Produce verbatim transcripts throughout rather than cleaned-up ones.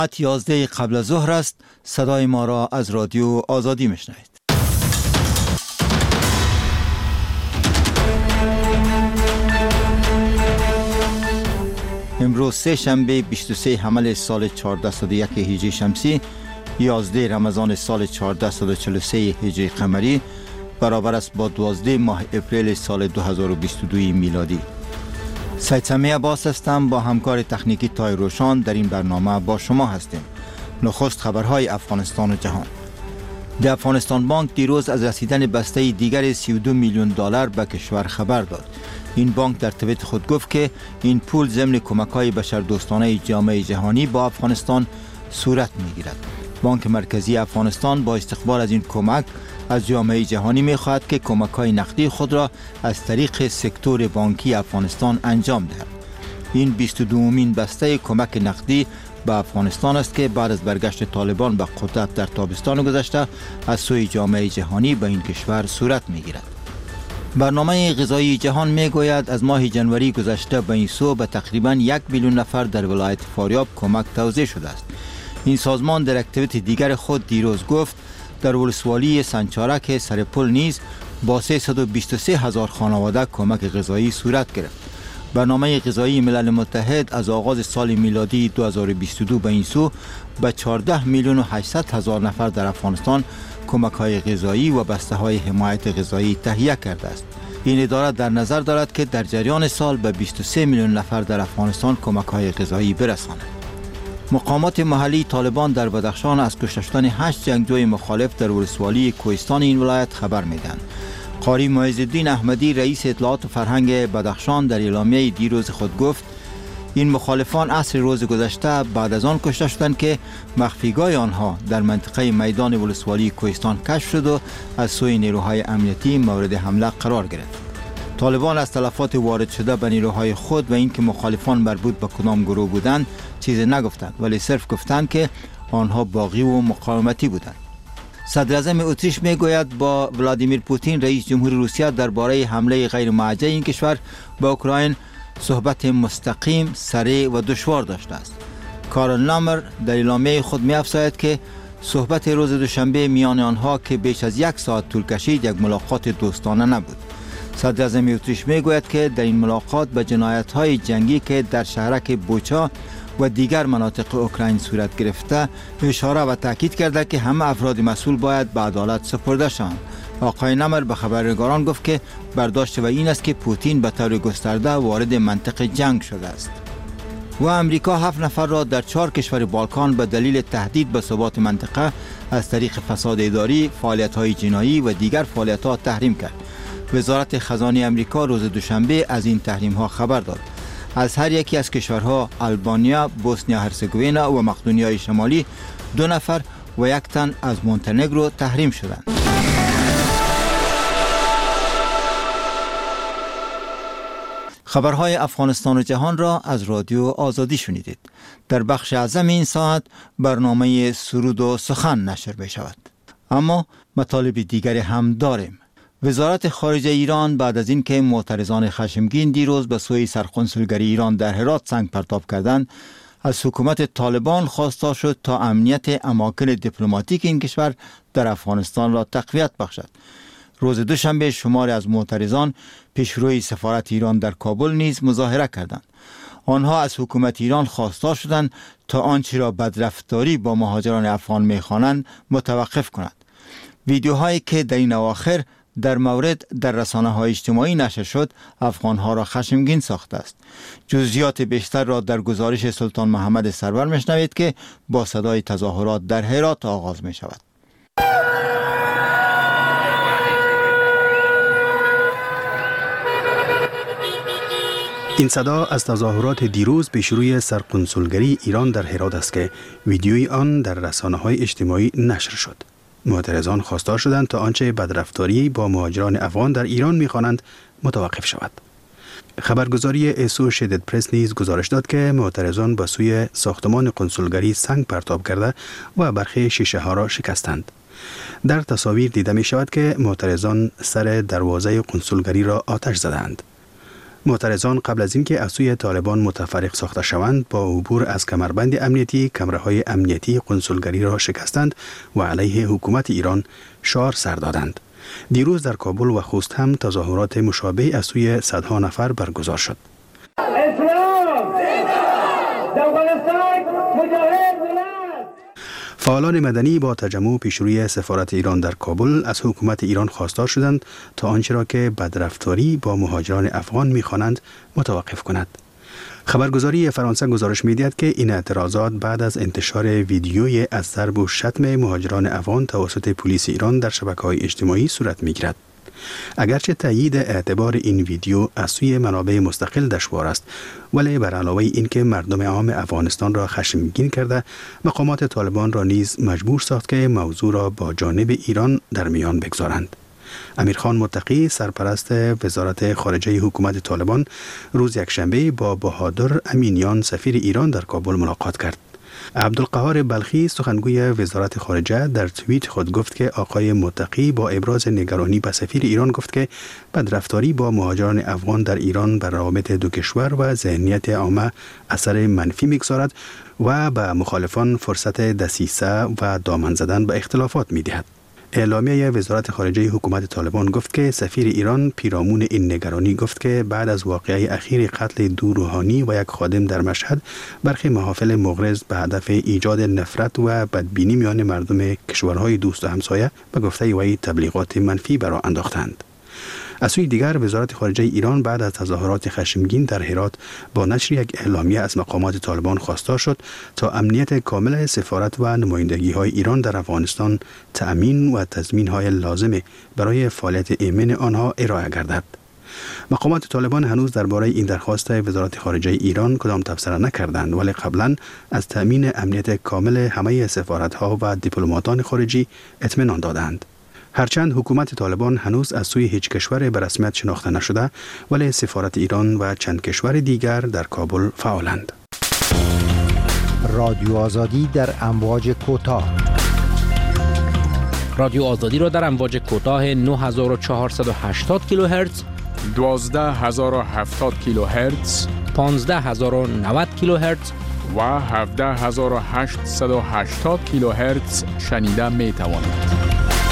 ساعت یازده قبل از ظهر است. صدای ما را از رادیو آزادی میشنوید. امروز سه شنبه بیست و سه حمل سال چهارده صد و یک هجری شمسی، یازده رمضان سال چهارده صد و چهل و سه هجری قمری، برابر است با دوازده ماه اپریل سال دو هزار و بیست و دو میلادی. سید سمیع عباس هستم، با همکار تکنیکی تای روشان در این برنامه با شما هستیم. نخست خبرهای افغانستان و جهان. د افغانستان بانک دیروز از رسیدن بسته دیگر سی و دو میلیون دلار به کشور خبر داد. این بانک در توییت خود گفت که این پول ضمن کمک‌های بشردوستانه جامعه جهانی با افغانستان صورت می‌گیرد. بانک مرکزی افغانستان با استقبال از این کمک از جامعه جهانی می‌خواهد که کمک‌های نقدی خود را از طریق سکتور بانکی افغانستان انجام دهد. این بیست و دومین بسته کمک نقدی به افغانستان است که بعد از برگشت طالبان به قدرت در تابستان گذشته از سوی جامعه جهانی به این کشور صورت می‌گیرد. برنامه غذایی جهان میگوید از ماه جنوری گذشته به این سو به تقریباً یک میلیون نفر در ولایت فاریاب کمک توزیع شده است. این سازمان در اکتیویتی دیگر خود دیروز گفت در ولسوالی سنچارک سرپل نیز با سیصد و بیست و سه هزار خانواده کمک غذایی صورت گرفت. برنامه غذایی ملل متحد از آغاز سال میلادی دو هزار و بیست و دو به این سو به چهارده میلیون و هشتصد هزار نفر در افغانستان کمک‌های غذایی و بسته‌های حمایت غذایی تهیه کرده است. این اداره در نظر دارد که در جریان سال به بیست و سه میلیون نفر در افغانستان کمک‌های غذایی برساند. مقامات محلی طالبان در بدخشان از کشته شدن هشت جنگجوی مخالف در ولسوالی کوهستان این ولایت خبر می‌دهند. قاری معزالدین احمدی رئیس اطلاعات و فرهنگ بدخشان در اعلامیه دیروز خود گفت این مخالفان عصر روز گذشته بعد از آن کشته شدند که مخفیگاه آنها در منطقه میدان ولسوالی کوهستان کشف شد و از سوی نیروهای امنیتی مورد حمله قرار گرفت. طالبان از تلفات وارد شده به نیروهای خود و اینکه مخالفان مربوط به کدام گروه بودند چیزی نگفتند، ولی صرف گفتند که آنها باغی و مقاومتی بودند. صدر اعظم اتریش میگوید با ولادیمیر پوتین رئیس جمهور روسیه درباره حمله غیر موجه این کشور به اوکراین صحبت مستقیم، سریع و دشوار داشته است. کارل نامر در اعلامیه خود می‌افزاید که صحبت روز دوشنبه میان آنها که بیش از یک ساعت طول کشید یک ملاقات دوستانه نبود. صدر اعظم اتریش میگوید که در این ملاقات به جنایت‌های جنگی که در شهرک بوچا و دیگر مناطق اوکراین صورت گرفته اشاره و تاکید کرده که همه افراد مسئول باید به عدالت سپرده شوند. آقای نمر به خبرنگاران گفت که برداشت و این است که پوتین به طور گسترده وارد منطقه جنگ شده است. و امریکا هفت نفر را در چهار کشور بالکان به دلیل تهدید به ثبات منطقه از طریق فساد اداری، فعالیت‌های جنایی و دیگر فعالیت‌ها تحریم کرد. وزارت خزانه امریکا روز دوشنبه از این تحریم‌ها خبر داد. از هر یکی از کشورها آلبانیا، بوسنیا هرزگوین و مقدونیای شمالی دو نفر و یک تن از مونتنگرو تحریم شدند. خبرهای افغانستان و جهان را از رادیو آزادی شنیدید. در بخش اعظم این ساعت برنامه سرود و سخن نشر می شود. اما مطالب دیگری هم داریم. وزارت خارجه ایران بعد از اینکه معترضان خشمگین دیروز به سوی سرقنسولگری ایران در هرات سنگ پرتاب کردند، از حکومت طالبان خواستار شد تا امنیت اماکن دیپلماتیک این کشور در افغانستان را تقویت بخشد. روز دوشنبه شماری از معترضان پیشروی سفارت ایران در کابل نیز مظاهره کردند. آنها از حکومت ایران خواستار شدند تا آنچه را بدرفتاری با مهاجران افغان می‌خوانند متوقف کند. ویدیوهایی که در این اواخر در مورد در رسانه‌های اجتماعی نشر شد، افغان‌ها را خشمگین ساخته است. جزئیات بیشتر را در گزارش سلطان محمد سرور میشنوید که با صدای تظاهرات در هرات آغاز می شود. این صدا از تظاهرات دیروز پیش روی سرقنسولگری ایران در هرات است که ویدیوی آن در رسانه‌های اجتماعی نشر شد. معترضان خواستار شدند تا آنچه بدرفتاری با مهاجران افغان در ایران می‌خوانند متوقف شود. خبرگزاری اسوشیتد پرس نیز گزارش داد که معترضان به سوی ساختمان قنسولگری سنگ پرتاب کرده و برخی شیشه ها را شکستند. در تصاویر دیده می شود که معترضان سر دروازه قنسولگری را آتش زدند. معترضان قبل از اینکه از سوی طالبان متفرق ساخته شوند با عبور از کمربند امنیتی کمره‌های امنیتی کنسولگری را شکستند و علیه حکومت ایران شعار سر دادند. دیروز در کابل و خوست هم تظاهرات مشابه از سوی صدها نفر برگزار شد. فعالان مدنی با تجمع پیشروی سفارت ایران در کابل از حکومت ایران خواستار شدند تا آنچه را که بدرفتاری با مهاجران افغان می‌خوانند متوقف کند. خبرگزاری فرانسه گزارش می‌دهد که این اعتراضات بعد از انتشار ویدیوی از ضرب و شتم مهاجران افغان توسط پلیس ایران در شبکه‌های اجتماعی صورت می‌گیرد. اگرچه تایید اعتبار این ویدیو از سوی منابع مستقل دشوار است، ولی بر علاوه اینکه مردم عام افغانستان را خشمگین کرده، مقامات طالبان را نیز مجبور ساخت که موضوع را با جانب ایران در میان بگذارند. امیرخان متقی سرپرست وزارت خارجه حکومت طالبان روز یکشنبه با بهادر امینیان سفیر ایران در کابل ملاقات کرد. عبدالقهار بلخی سخنگوی وزارت خارجه در توییت خود گفت که آقای متقی با ابراز نگرانی به سفیر ایران گفت که بدرفتاری با مهاجران افغان در ایران بر روابط دو کشور و ذهنیت عامه اثر منفی می‌گذارد و به مخالفان فرصت دسیسه و دامن زدن به اختلافات می‌دهد. اعلامیه وزارت خارجه حکومت طالبان گفت که سفیر ایران پیرامون این نگرانی گفت که بعد از واقعه اخیر قتل دو روحانی و یک خادم در مشهد، برخی محافل مغرض به هدف ایجاد نفرت و بدبینی میان مردم کشورهای دوست و همسایه به گفته وی تبلیغات منفی برآ انداختند. از سوی دیگر وزارت خارجه ایران بعد از تظاهرات خشمگین در هرات با نشر یک اعلامیه از مقامات طالبان خواستار شد تا امنیت کامل سفارت و نمایندگی‌های ایران در افغانستان تأمین و تضمین‌های لازم برای فعالیت ایمن آنها ارائه گردد. مقامات طالبان هنوز درباره این درخواست وزارت خارجه ایران کدام تبصره نکردند، ولی قبلا از تأمین امنیت کامل همه سفارت‌ها و دیپلماتان خارجی اطمینان دادند. هرچند حکومت طالبان هنوز از سوی هیچ کشور به رسمیت شناخته نشده، ولی سفارت ایران و چند کشور دیگر در کابل فعالند. رادیو آزادی در امواج کوتاه. رادیو آزادی را در امواج کوتاه نه هزار و چهارصد و هشتاد کیلوهرتز، دوازده هزار و هفتاد کیلوهرتز، پانزده هزار و نود کیلوهرتز و هفده هزار و هشتصد و هشتاد کیلوهرتز شنیده می توانید.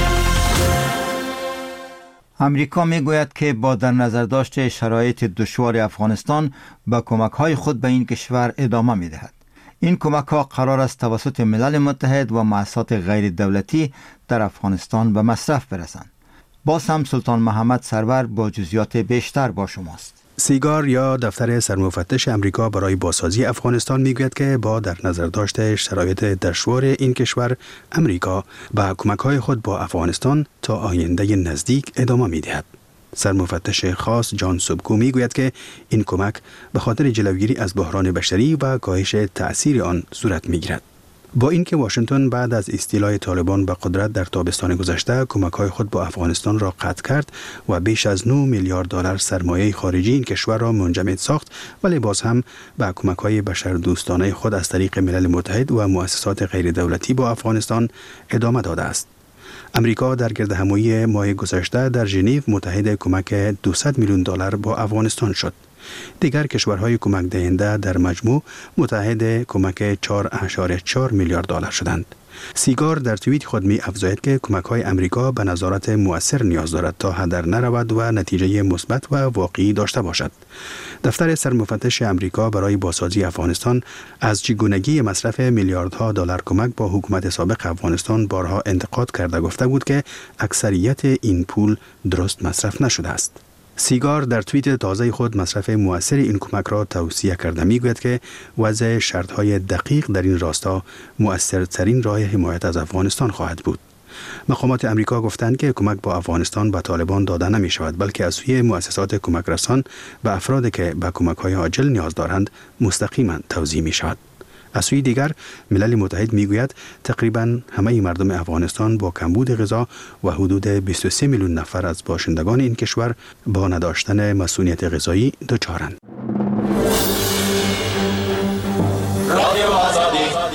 امریکا می گوید که با در نظر داشت شرایط دشوار افغانستان به کمک های خود به این کشور ادامه می دهد. این کمک ها قرار است توسط ملل متحد و مؤسسات غیر دولتی در افغانستان به مصرف برسند. باز هم سلطان محمد سرور با جزئیات بیشتر با شماست. سیگار یا دفتر سرمفتش امریکا برای بازسازی افغانستان میگوید که با در نظر داشت شرایط دشوار این کشور، امریکا به کمک‌های خود با افغانستان تا آینده نزدیک ادامه می‌دهد. سرمفتش خاص جان سوبکو میگوید که این کمک به خاطر جلوگیری از بحران بشری و کاهش تأثیر آن صورت می‌گیرد. با اینکه واشنگتن بعد از استیلای طالبان به قدرت در تابستان گذشته کمک‌های خود با افغانستان را قطع کرد و بیش از نه میلیارد دلار سرمایه خارجی این کشور را منجمد ساخت، ولی باز هم به کمک‌های بشردوستانه خود از طریق ملل متحد و مؤسسات غیر دولتی با افغانستان ادامه داده است. امریکا در گردهمایی ماه گذشته در ژنو متحد کمک دویست میلیون دلار با افغانستان شد. دیگر کشورهای کمک دهنده در مجموع متحد کمک چهار ممیز چهار میلیارد دلار شدند. سیگار در توییت خود می افزاید که کمک‌های امریکا به نظارت مؤثر نیاز دارد تا هدر نرود و نتیجه مثبت و واقعی داشته باشد. دفتر سرمفتش امریکا برای بازسازی افغانستان از چگونگی مصرف میلیاردها دلار کمک با حکومت سابق افغانستان بارها انتقاد کرده گفته بود که اکثریت این پول درست مصرف نشده است. سیگار در توییت تازه خود مصرف مؤثر این کمک را توصیه کرده میگوید که وضع شرط‌های دقیق در این راستا مؤثرترین راه حمایت از افغانستان خواهد بود. مقامات امریکا گفتند که کمک با افغانستان به طالبان داده نمی شود، بلکه از سوی مؤسسات کمک رسان به افرادی که به کمک‌های عاجل نیاز دارند مستقیما توزیع می شود. از سوی دیگر ملل متحد میگوید تقریباً همه مردم افغانستان با کمبود غذا و حدود بیست و سه میلیون نفر از باشندگان این کشور با نداشتن مسئولیت غذایی دچارند.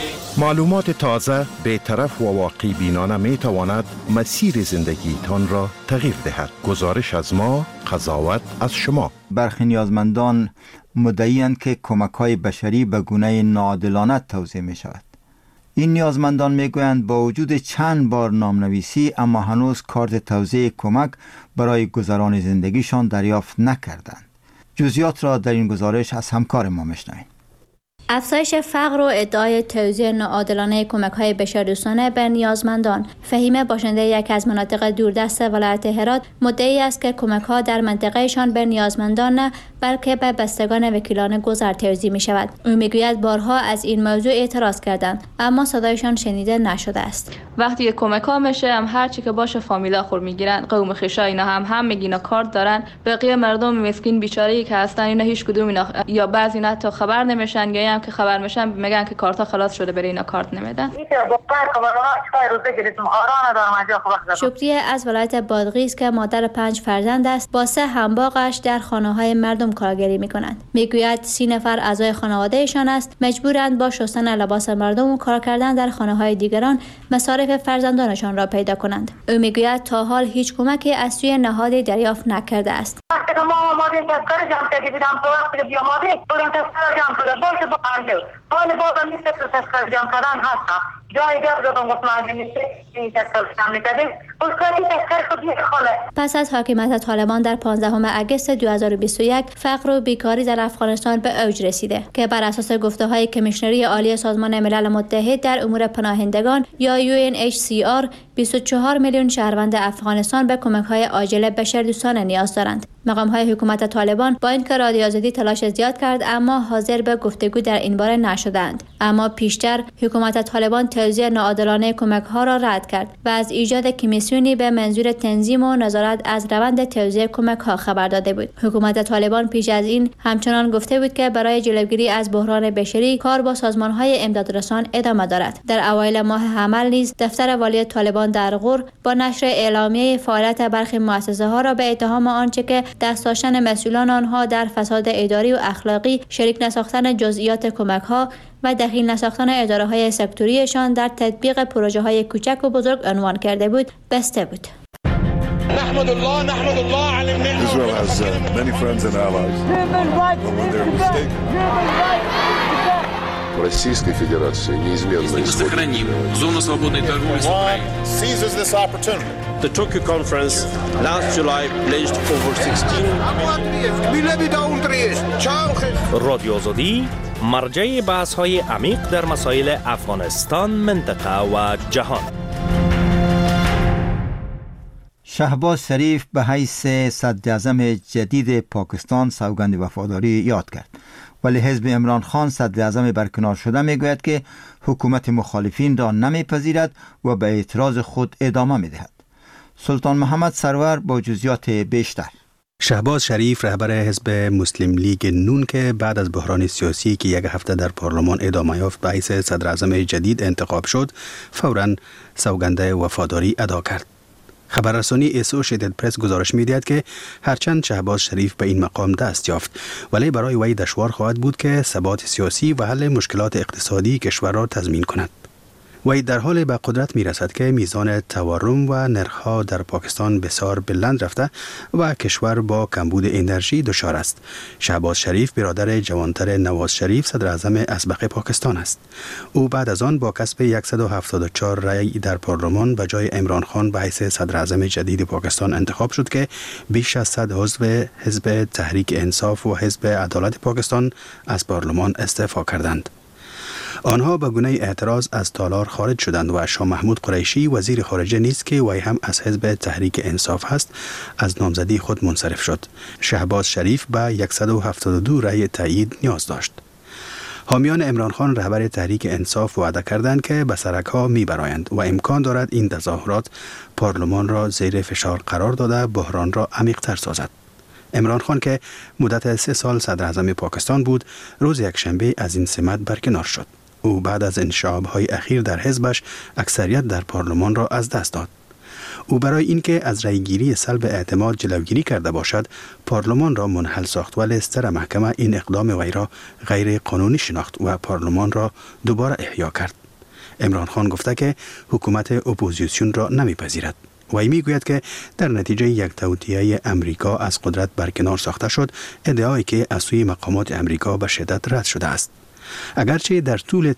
معلومات تازه بی‌طرف و واقعی بینانه می تواند مسیر زندگی تان را تغییر دهد. گزارش از ما، قضاوت از شما. برخی نیازمندان مدعی‌اند که کمک‌های بشری به گونه ناعادلانه توزیع می شود. این نیازمندان می گویند با وجود چند بار نامنویسی اما هنوز کارت توزیع کمک برای گذران زندگیشان دریافت نکردند. جزئیات را در این گزارش از همکار ما میشنویم. افزایش فقر و ادعای توزیع ناعادلانه کمک‌های بشردوستانه به نیازمندان. فهیم باشنده یک از مناطق دوردست ولایت هرات مدعی است که کمک‌ها در منطقهشان به نیازمندان نه بلکه به بستگان وکیلان گذر توزیع می‌شود. او میگوید بارها از این موضوع اعتراض کردند اما صدایشان شنیده نشده است. وقتی کمک‌ها میشه هم هر چی که باشه فامیلا خور میگیرن، قوم خویشا اینا هم هم میگینا کارت دارن، بقیه مردم مسکین بیچاره‌ای که هستن اینا هیچ کدوم اینا یا بعضی نه تا خبر نمیشن یا هم که خبر میشن میگن که کارتا خلاص شده برای اینا کارت نمیدن. شکریه از ولایت بادغیس که مادر پنج فرزند است با سه همباغش در خانه‌های مردم کارگری میکنند. میگوید سی نفر اعضای خانوادهشان است مجبورند با شستن لباس مردم و کار کردن در خانه‌های دیگران مصارف فرزندانشان را پیدا کنند. او میگوید تا حال هیچ کمکی از سوی نهادی دریافت نکرده است. حال بازم نیست که تذکر جمع کردن هستم جای دیگر دادم گفت مردم نیست این تذکر جمع میکردیم بلکه تذکر خود یک خاله. پس از حاکمیت طالبان در پانزدهم اگست دو هزار و بیست و یک فقر و بیکاری در افغانستان به اوج رسیده که بر اساس گفته‌های کمیشنری عالی سازمان ملل متحد در امور پناهندگان یا یو ان اچ سی آر بیست و چهار میلیون شهروند افغانستان به کمک‌های عاجل بشردوستانه نیاز دارند. مقام‌های حکومت طالبان با اینکه رادیو آزادی تلاش زیاد کرد اما حاضر به گفتگو در این باره نشدند. اما پیشتر حکومت طالبان توزیع ناعادلانه کمک‌ها را رد کرد و از ایجاد کمیسیونی به منظور تنظیم و نظارت از روند توزیع کمک‌ها خبر داده بود. حکومت طالبان پیش از این همچنان گفته بود که برای جلوگیری از بحران بشری کار با سازمان‌های امدادرسان ادامه دارد. در اوایل ماه حمل نیز دفتر والی طالبان در غور با نشر اعلامیه فعالیت برخی مؤسسه‌ها را به اتهام آنچه که دست داشتن مسئولان آنها در فساد اداری و اخلاقی، شریک نساختن جزئیات کمک‌ها و دخیل نساختن اداره‌های سکتوریشان در تطبیق پروژه‌های کوچک و بزرگ عنوان کرده بود، بسته بود. نحمد الله نحمد الله على النعمة. Israel has uh, many friends and allies. When they're mistaken. Российской Федерации неизменно сохраним зону свободной торговли с Украиной. Seizes this opportunity. The Tokyo conference last July pledged over sixteen. رادیو آزادی مرجع بحث‌های عمیق در مسائل افغانستان، منطقه و جهان. شهباز شریف به حیث صدراعظم جدید پاکستان سوگند وفاداری یاد کرد، ولی حزب عمران خان صدراعظم برکنار شده میگوید که حکومت مخالفین را نمیپذیرد و به اعتراض خود ادامه میدهد. سلطان محمد سرور با جزئیات بیشتر. شهباز شریف رهبر حزب مسلم لیگ نون که بعد از بحران سیاسی که یک هفته در پارلمان ادامه یافت به حیث صدراعظم جدید انتخاب شد، فوراً سوگند وفاداری ادا کرد. خبررسانی اسوشیتد پرس گزارش می‌دهد که هرچند شهباز شریف به این مقام دست یافت، ولی برای وی دشوار خواهد بود که ثبات سیاسی و حل مشکلات اقتصادی کشور را تضمین کند. وی در حال به قدرت می‌رسد که میزان تورم و نرخ‌ها در پاکستان بسیار بلند رفته و کشور با کمبود انرژی دچار است. شهباز شریف برادر جوانتر نواز شریف صدراعظم اسبق پاکستان است. او بعد از آن با کسب صد و هفتاد و چهار رأی در پارلمان به جای عمران خان به حیث صدراعظم جدید پاکستان انتخاب شد که بیش از صد عضو حزب تحریک انصاف و حزب عدالت پاکستان از پارلمان استعفا کردند. آنها به گونه اعتراض از تالار خارج شدند و شاه محمود قریشی وزیر خارجه نیز که وی هم از حزب تحریک انصاف است از نامزدی خود منصرف شد. شهباز شریف به صد و هفتاد و دو رأی تایید نیاز داشت. حامیان عمران خان رهبر تحریک انصاف وعده کردند که به سرک‌ها می‌برایند و امکان دارد این تظاهرات پارلمان را زیر فشار قرار داده بحران را عمیق‌تر سازد. عمران خان که مدت سه سال صدراعظم پاکستان بود، روز یکشنبه از این سمت برکنار شد. او بعد از انشعاب‌های اخیر در حزبش اکثریت در پارلمان را از دست داد. او برای اینکه از رأیگیری سلب اعتماد جلوگیری کرده باشد، پارلمان را منحل ساخت ولی ستر محکمه این اقدام وی را غیر قانونی شناخت و پارلمان را دوباره احیا کرد. عمران خان گفته که حکومت اپوزیسیون را نمیپذیرد. وی میگوید که در نتیجه یک توطئه امریکا از قدرت برکنار ساخته شد، ادعایی که از سوی مقامات امریکا به شدت رد شده است. اگرچه در طول